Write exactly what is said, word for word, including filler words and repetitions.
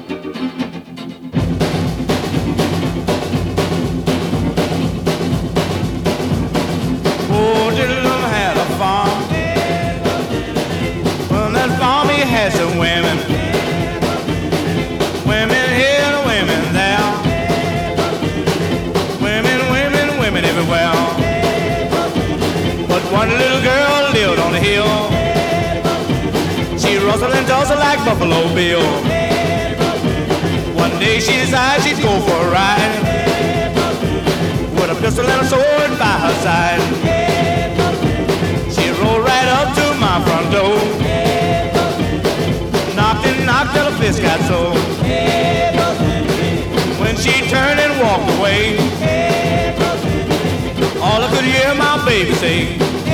Oh, Diddlem had a farm. On that farm he had some women. Women here and women there. Women, women, women everywhere. But one little girl lived on the hill. She rustled and tussled like Buffalo Bill. One day she decided she'd go for a ride, with a pistol and a sword by her side. She rolled right up to my front door, knocked and knocked till her fist got sore. When she turned and walked away, all I could hear my baby say,